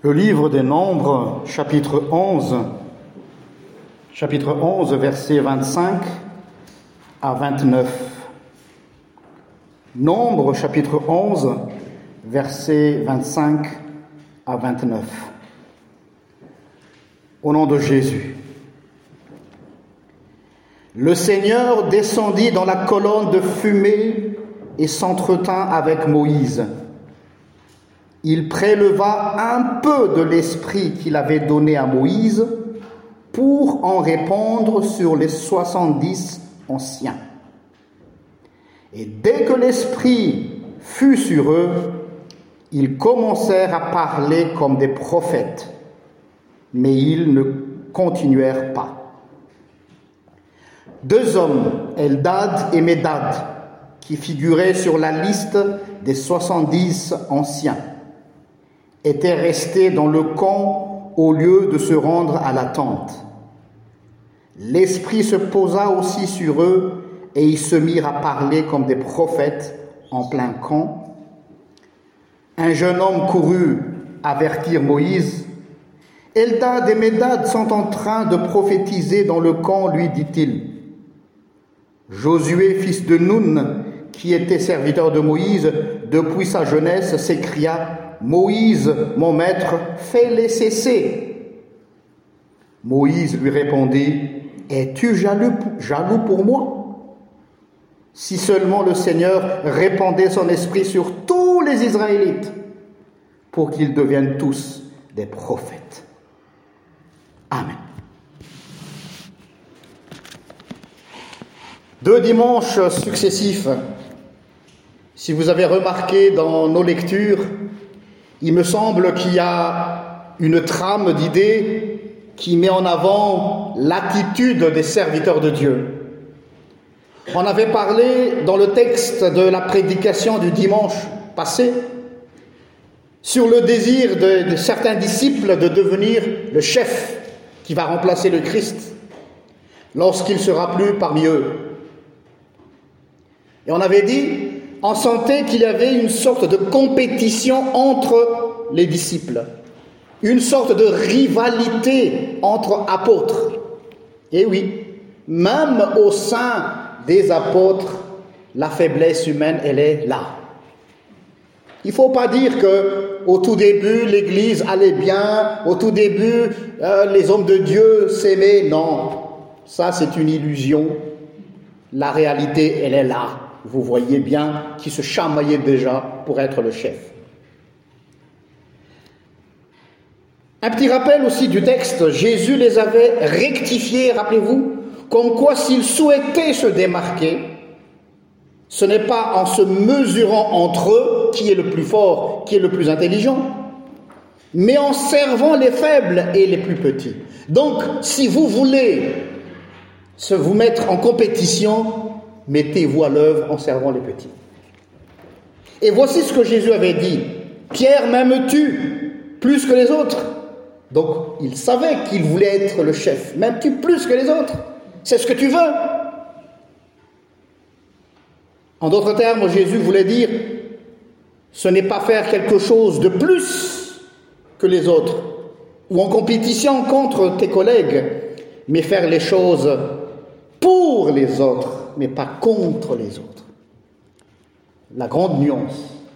Le livre des Nombres, chapitre 11, versets 25 à 29. Nombres, chapitre 11, versets 25 à 29. Au nom de Jésus. Le Seigneur descendit dans la colonne de fumée et s'entretint avec Moïse. Il préleva un peu de l'esprit qu'il avait donné à Moïse pour en répandre sur les 70 anciens. Et dès que l'esprit fut sur eux, ils commencèrent à parler comme des prophètes, mais ils ne continuèrent pas. 2 hommes, Eldad et Médad, qui figuraient sur la liste des 70 anciens, étaient restés dans le camp au lieu de se rendre à la tente. L'Esprit se posa aussi sur eux et ils se mirent à parler comme des prophètes en plein camp. Un jeune homme courut avertir Moïse. « Eldad et Médad sont en train de prophétiser dans le camp, lui dit-il. » Josué, fils de Nun, qui était serviteur de Moïse depuis sa jeunesse, s'écria « Moïse, mon maître, fais-les cesser. » Moïse lui répondit, « Es-tu jaloux pour moi? Si seulement le Seigneur répandait son esprit sur tous les Israélites, pour qu'ils deviennent tous des prophètes. » Amen. 2 dimanches successifs. Si vous avez remarqué dans nos lectures, il me semble qu'il y a une trame d'idées qui met en avant l'attitude des serviteurs de Dieu. On avait parlé dans le texte de la prédication du dimanche passé sur le désir de certains disciples de devenir le chef qui va remplacer le Christ lorsqu'il sera plus parmi eux. Et on avait dit, on sentait qu'il y avait une sorte de compétition entre les disciples, une sorte de rivalité entre apôtres. Et oui, même au sein des apôtres, la faiblesse humaine, elle est là. Il ne faut pas dire qu'au tout début, l'Église allait bien, au tout début, les hommes de Dieu s'aimaient. Non, ça c'est une illusion. La réalité, elle est là. Vous voyez bien qui se chamaillait déjà pour être le chef. Un petit rappel aussi du texte, Jésus les avait rectifiés, rappelez-vous, comme quoi s'ils souhaitaient se démarquer, ce n'est pas en se mesurant entre eux qui est le plus fort, qui est le plus intelligent, mais en servant les faibles et les plus petits. Donc, si vous voulez vous mettre en compétition, mettez-vous à l'œuvre en servant les petits. Et voici ce que Jésus avait dit. Pierre, m'aimes-tu plus que les autres? Donc, il savait qu'il voulait être le chef. M'aimes-tu plus que les autres? C'est ce que tu veux. En d'autres termes, Jésus voulait dire, ce n'est pas faire quelque chose de plus que les autres, ou en compétition contre tes collègues, mais faire les choses pour les autres, mais pas contre les autres. La grande nuance.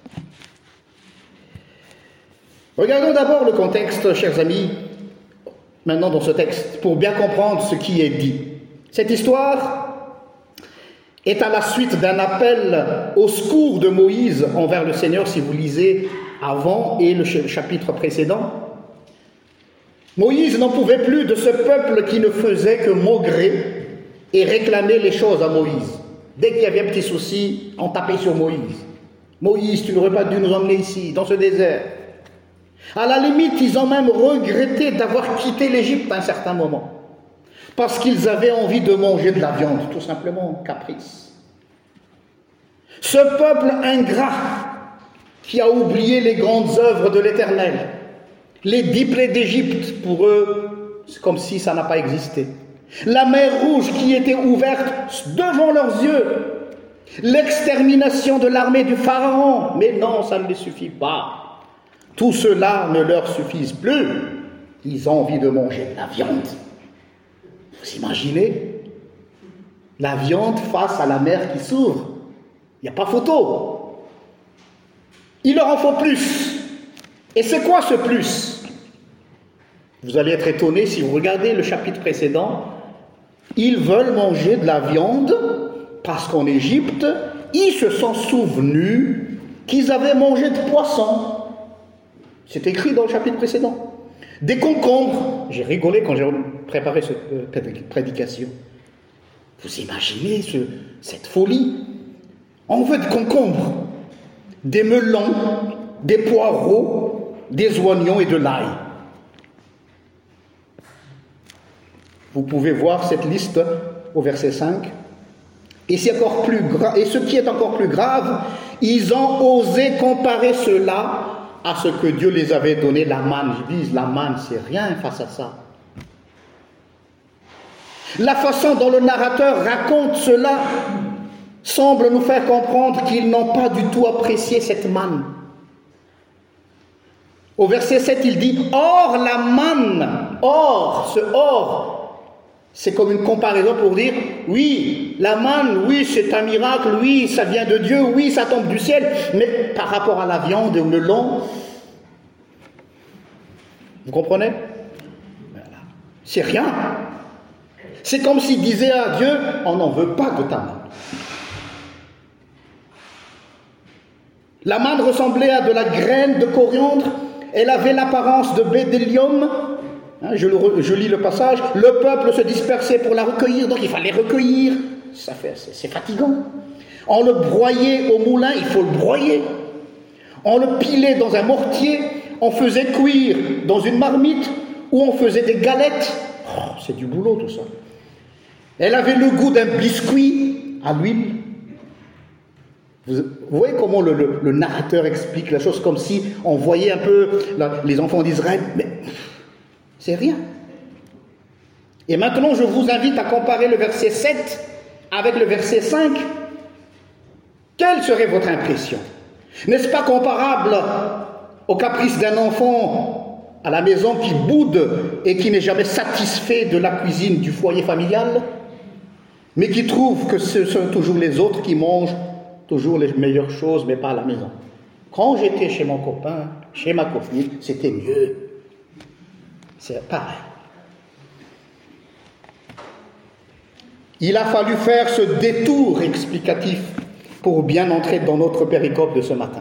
Regardons d'abord le contexte, chers amis, maintenant dans ce texte, pour bien comprendre ce qui est dit. Cette histoire est à la suite d'un appel au secours de Moïse envers le Seigneur, si vous lisez avant et le chapitre précédent. Moïse n'en pouvait plus de ce peuple qui ne faisait que maugréer et réclamer les choses à Moïse. Dès qu'il y avait un petit souci, on tapait sur Moïse. Moïse, tu n'aurais pas dû nous emmener ici, dans ce désert. À la limite, ils ont même regretté d'avoir quitté l'Égypte à un certain moment. Parce qu'ils avaient envie de manger de la viande, tout simplement, caprice. Ce peuple ingrat qui a oublié les grandes œuvres de l'Éternel, les 10 plaies d'Égypte, pour eux, c'est comme si ça n'a pas existé. La mer Rouge qui était ouverte devant leurs yeux, l'extermination de l'armée du Pharaon, mais non, ça ne les suffit pas. Tout cela ne leur suffise plus. Ils ont envie de manger de la viande. Vous imaginez? La viande face à la mer qui s'ouvre. Il n'y a pas photo. Il leur en faut plus. Et c'est quoi ce plus? Vous allez être étonnés si vous regardez le chapitre précédent. Ils veulent manger de la viande parce qu'en Égypte, ils se sont souvenus qu'ils avaient mangé de poisson. C'est écrit dans le chapitre précédent. Des concombres. J'ai rigolé quand j'ai préparé cette prédication. Vous imaginez cette folie? On veut de concombres, des melons, des poireaux, des oignons et de l'ail. Vous pouvez voir cette liste au verset 5. Et ce qui est encore plus grave, ils ont osé comparer cela à ce que Dieu les avait donné, la manne. Ils disent, la manne, c'est rien face à ça. La façon dont le narrateur raconte cela semble nous faire comprendre qu'ils n'ont pas du tout apprécié cette manne. Au verset 7, il dit, or la manne, or, ce or, c'est comme une comparaison pour dire, oui, la manne, oui, c'est un miracle, oui, ça vient de Dieu, oui, ça tombe du ciel, mais par rapport à la viande et au melon, vous comprenez? Voilà. C'est rien. C'est comme s'il disait à Dieu, on n'en veut pas de ta manne. La manne ressemblait à de la graine de coriandre, elle avait l'apparence de bédélium. Je lis le passage. Le peuple se dispersait pour la recueillir, donc il fallait recueillir. C'est fatigant. On le broyait au moulin, il faut le broyer. On le pilait dans un mortier, on faisait cuire dans une marmite, ou on faisait des galettes. Oh, c'est du boulot tout ça. Elle avait le goût d'un biscuit à l'huile. Vous voyez comment le narrateur explique la chose, comme si on voyait un peu les enfants d'Israël, mais c'est rien. Et maintenant, je vous invite à comparer le verset 7 avec le verset 5. Quelle serait votre impression? N'est-ce pas comparable au caprice d'un enfant à la maison qui boude et qui n'est jamais satisfait de la cuisine du foyer familial, mais qui trouve que ce sont toujours les autres qui mangent toujours les meilleures choses, mais pas à la maison? Quand j'étais chez mon copain, chez ma copine, c'était mieux. C'est pareil. Il a fallu faire ce détour explicatif pour bien entrer dans notre péricope de ce matin.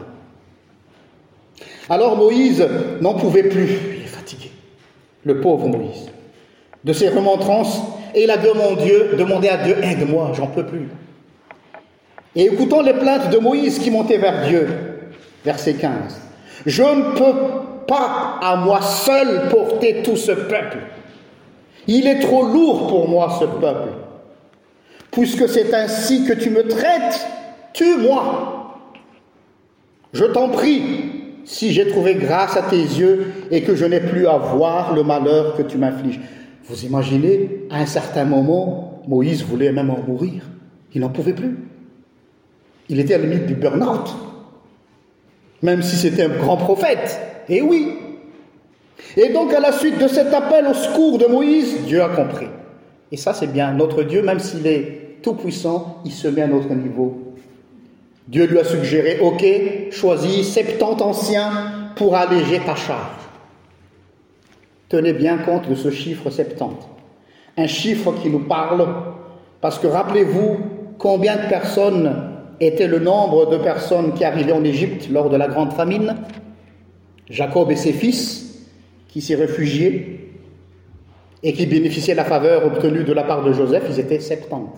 Alors Moïse n'en pouvait plus, il est fatigué, le pauvre Moïse, de ses remontrances, et il a demandé à Dieu, aide-moi, j'en peux plus. Et écoutons les plaintes de Moïse qui montaient vers Dieu, verset 15. Je ne peux pas à moi seul porter tout ce peuple. Il est trop lourd pour moi ce peuple. Puisque c'est ainsi que tu me traites, tue-moi. Je t'en prie, si j'ai trouvé grâce à tes yeux et que je n'ai plus à voir le malheur que tu m'infliges. Vous imaginez, à un certain moment, Moïse voulait même en mourir. Il n'en pouvait plus. Il était à la limite du burn-out. Même si c'était un grand prophète. Et oui. Et donc, à la suite de cet appel au secours de Moïse, Dieu a compris. Et ça, c'est bien. Notre Dieu, même s'il est tout-puissant, il se met à notre niveau. Dieu lui a suggéré, ok, choisis 70 anciens pour alléger ta charge. Tenez bien compte de ce chiffre 70. Un chiffre qui nous parle, parce que rappelez-vous combien de personnes était le nombre de personnes qui arrivaient en Égypte lors de la grande famine. Jacob et ses fils qui s'y réfugiaient et qui bénéficiaient de la faveur obtenue de la part de Joseph, ils étaient 70.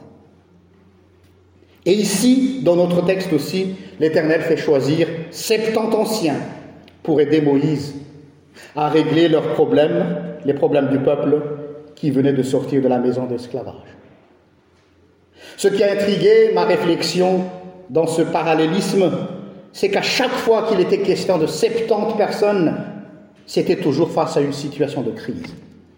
Et ici, dans notre texte aussi, l'Éternel fait choisir 70 anciens pour aider Moïse à régler leurs problèmes, les problèmes du peuple qui venait de sortir de la maison d'esclavage. Ce qui a intrigué ma réflexion dans ce parallélisme, c'est qu'à chaque fois qu'il était question de 70 personnes, c'était toujours face à une situation de crise.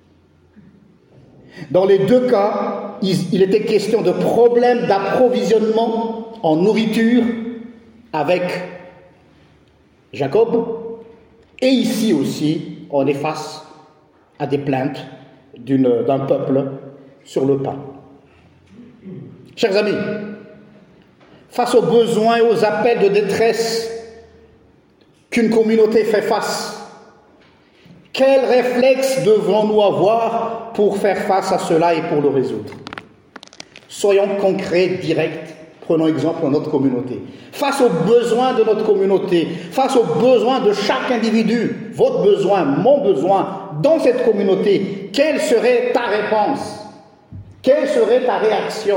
Dans les deux cas, il était question de problèmes d'approvisionnement en nourriture avec Jacob Et ici aussi, on est face à des plaintes d'un peuple sur le pain. Chers amis, face aux besoins et aux appels de détresse qu'une communauté fait face, quel réflexe devons-nous avoir pour faire face à cela et pour le résoudre? Soyons concrets, directs. Prenons exemple dans notre communauté. Face aux besoins de notre communauté, face aux besoins de chaque individu, votre besoin, mon besoin, dans cette communauté, quelle serait ta réponse? Quelle serait ta réaction?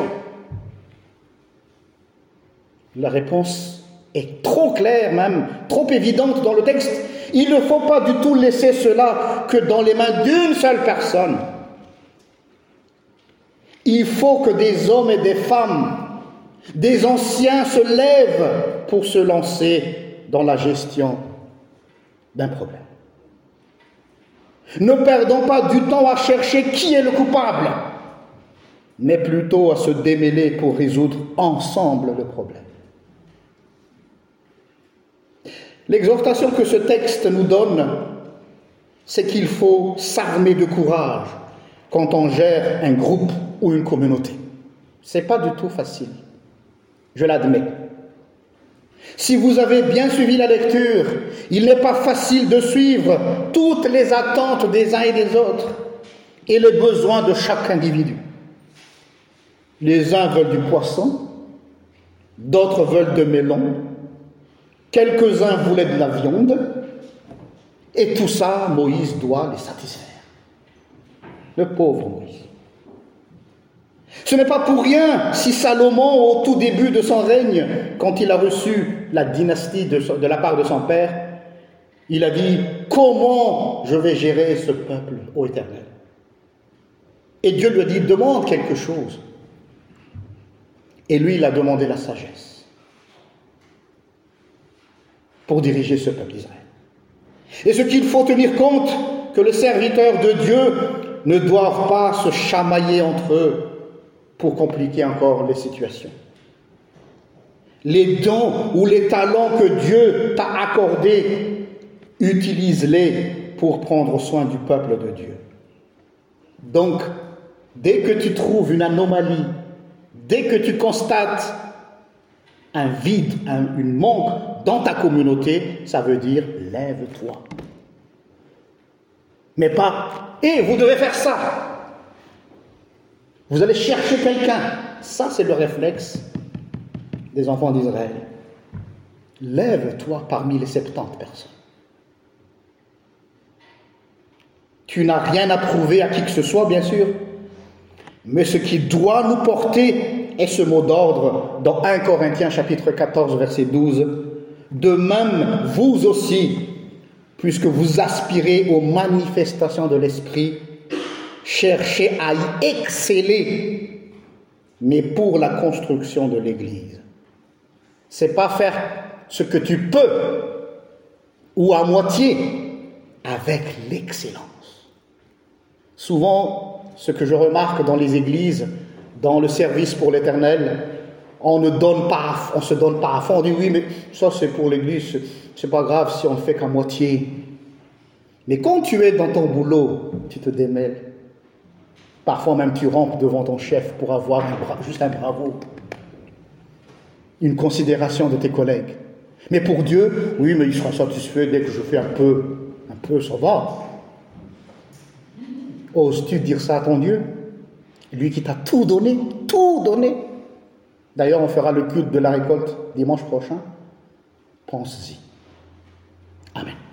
La réponse est trop claire même, trop évidente dans le texte. Il ne faut pas du tout laisser cela que dans les mains d'une seule personne. Il faut que des hommes et des femmes, des anciens se lèvent pour se lancer dans la gestion d'un problème. Ne perdons pas du temps à chercher qui est le coupable, mais plutôt à se démêler pour résoudre ensemble le problème. L'exhortation que ce texte nous donne, c'est qu'il faut s'armer de courage quand on gère un groupe ou une communauté. Ce n'est pas du tout facile, je l'admets. Si vous avez bien suivi la lecture, il n'est pas facile de suivre toutes les attentes des uns et des autres et les besoins de chaque individu. Les uns veulent du poisson, d'autres veulent de melon, quelques-uns voulaient de la viande, et tout ça, Moïse doit les satisfaire. Le pauvre Moïse. Ce n'est pas pour rien si Salomon, au tout début de son règne, quand il a reçu la dynastie de la part de son père, il a dit « Comment je vais gérer ce peuple, ô Éternel ?» Et Dieu lui a dit « Demande quelque chose. » Et lui, il a demandé la sagesse pour diriger ce peuple d'Israël. Et ce qu'il faut tenir compte, que les serviteurs de Dieu ne doivent pas se chamailler entre eux pour compliquer encore les situations. Les dons ou les talents que Dieu t'a accordés, utilise-les pour prendre soin du peuple de Dieu. Donc, dès que tu trouves une anomalie, dès que tu constates un vide, une manque dans ta communauté, ça veut dire lève-toi. Mais pas, vous devez faire ça. Vous allez chercher quelqu'un. Ça, c'est le réflexe des enfants d'Israël. Lève-toi parmi les 70 personnes. Tu n'as rien à prouver à qui que ce soit, bien sûr, mais ce qui doit nous porter est ce mot d'ordre dans 1 Corinthiens chapitre 14, verset 12. De même, vous aussi, puisque vous aspirez aux manifestations de l'Esprit, cherchez à y exceller, mais pour la construction de l'Église. C'est pas faire ce que tu peux, ou à moitié, avec l'excellence. Souvent, ce que je remarque dans les églises, dans le service pour l'Éternel, on se donne pas à fond. On dit oui, mais ça c'est pour l'Église, c'est pas grave si on ne fait qu'à moitié. Mais quand tu es dans ton boulot, tu te démêles. Parfois même tu rampes devant ton chef pour avoir juste un bravo, une considération de tes collègues. Mais pour Dieu, oui, mais il sera satisfait dès que je fais un peu, ça va. Oses-tu dire ça à ton Dieu? Lui qui t'a tout donné, tout donné. D'ailleurs, on fera le culte de la récolte dimanche prochain. Pense-y. Amen.